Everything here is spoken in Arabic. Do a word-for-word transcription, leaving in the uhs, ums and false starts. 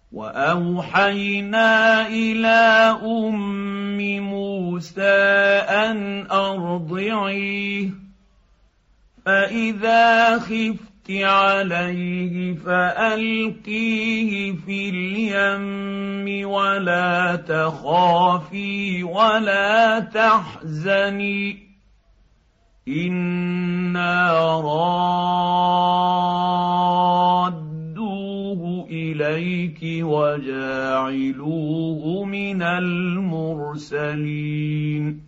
واوحينا الى ام موسى ان ارضعيه فاذا خفت عليه فالقيه في اليم ولا تخافي ولا تحزني انا رادوه اليك وجاعلوه من المرسلين